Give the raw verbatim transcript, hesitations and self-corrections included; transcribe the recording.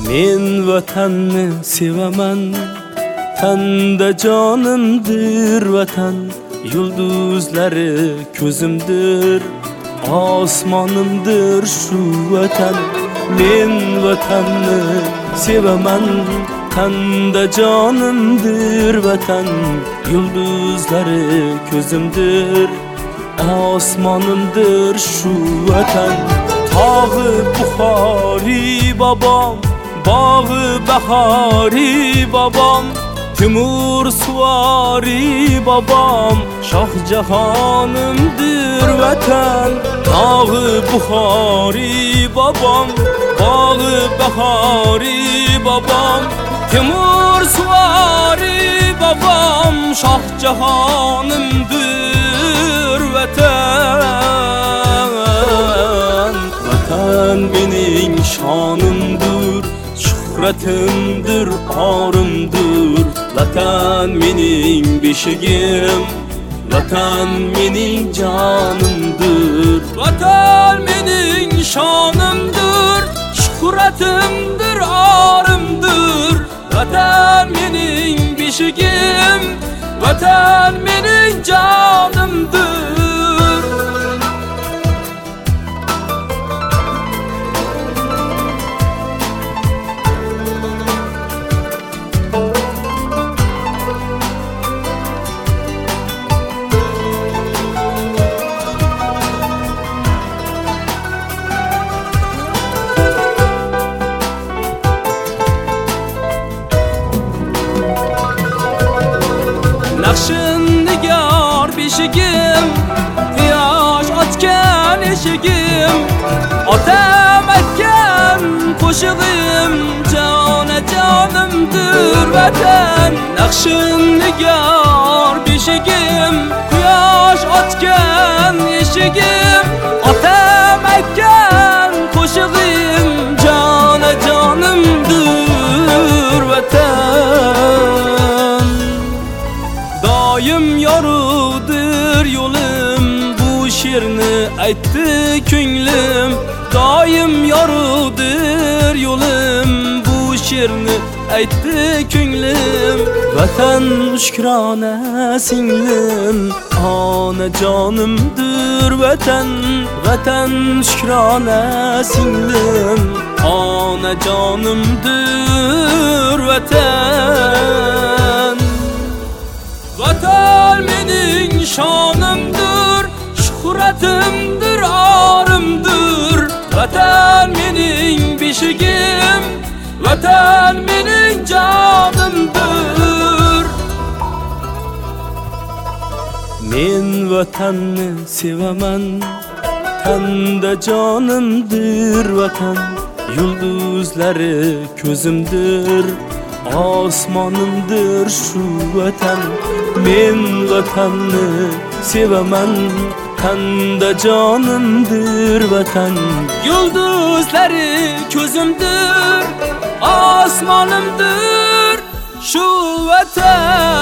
Men vatanni sevaman, tanda jonimdir vatan. Yulduzlari ko'zimdir, osmonimdir shu vatan. Men vatanni sevaman, tanda jonimdir vatan. Yulduzlari ko'zimdir, osmonimdir shu vatan. Tog'i Buxoriy bobom, bog'i bahori bobom, Timur Suvoriy bobom, Shoh jahonimdir vatan. Tog'i Buxoriy bobom, bog'i bahori bobom, Timur Suvoriy bobom, Shoh jahonimdir vatan. Vatan mening shonimdir, shuhratimdir, orimdir. Vatan mening beshigim, vatan mening jonimdir. Vatan mening shonimdir, shuhratimdir, orimdir. Vatan mening beshigim, vatan mening jonimdir. Naqshin nigar beshigim, quyosh ochgan eshigim, otam aytgan qo'shig'im, jona jonimdir vatan. Naqshin nigar beshigim, quyosh ochgan eshigim, otam aytgan qo'shig'im, jona jonimdir vatan. Doim yorug'dir yo'lim, bu she'rni aytdi ko'nglim. Doim yorug'dir yo'lim, bu she'rni aytdi ko'nglim. Vatan shukrona singlim, ona jonimdir vatan. Vatan shukrona singlim, ona jonimdir vatan. Vatan mening shonimdir, shuhratimdir, orimdir. Vatan mening beshigim, vatan mening jonimdir. Men vatanni sevaman, tanda jonimdir vatan. Yulduzlari ko'zimdir, osmonimdir shu vatan. Men vatanni sevaman, tanda jonimdir vatan. Yulduzlari ko'zimdir, osmonimdir shu vatan.